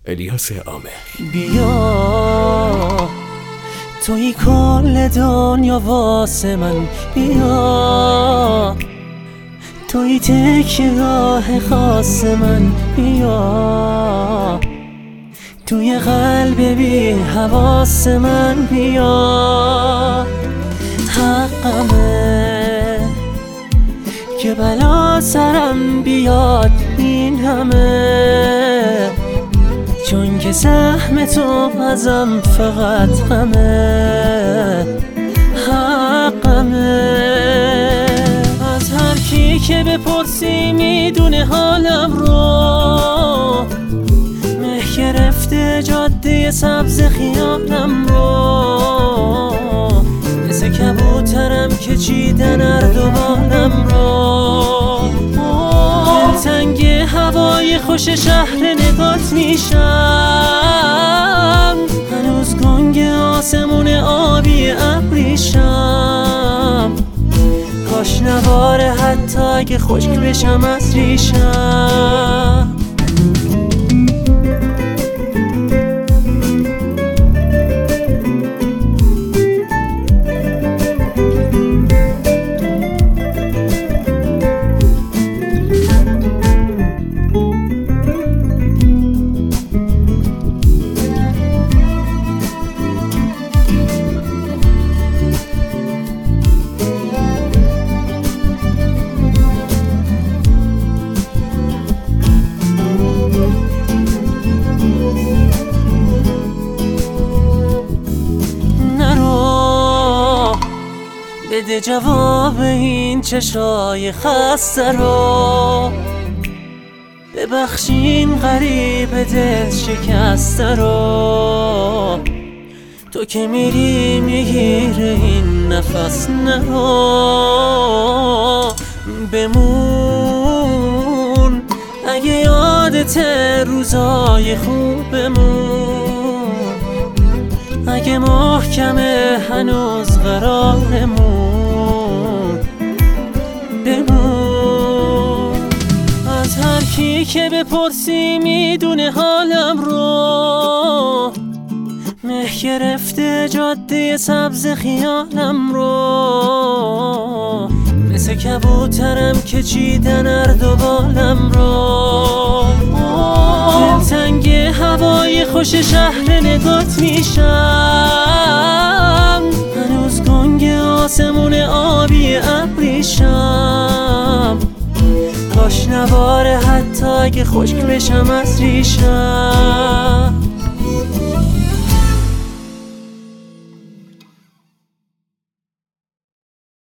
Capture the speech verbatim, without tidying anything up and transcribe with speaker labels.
Speaker 1: الیاس عامر.
Speaker 2: بیا توی کل دنیا واسه من، بیا توی تکیه‌گاه خاص من، بیا توی قلب بی حواس من، بیا حقمه که بلا سرم بیاد این همه، چون که سهم تو ازم فقط غمه. حقمه از هر کی که بپرسی میدونه حالم رو، مه گرفته جاده سبز خیالم رو، مثل کبوترم که چیدن اردوانم رو. دلتنگ هوای خوش شهر نگات میشم، هنوز گنگ آسمون آبی ابریشم، کاش نباره حتی اگه خشک بشم از ریشم. بده جواب این چشای خسته رو، ببخشین غریب دل شکسته رو، تو که میری میگیره این نفس نرو. بمون اگه یادت روزای خوبمون، اگه محکمه هنوز قرارمون، بمون از هر کی که بپرسی میدونه حالم رو، مه گرفته جاده سبز خیالم رو، مثل کبوترم که چیدن اردوانم رو. دلتنگ هوای خوش شهر نگات میشم، هنوز گنگ آسمون آبی ابریشم، کاش نباره حتی اگه خشک بشم از ریشم.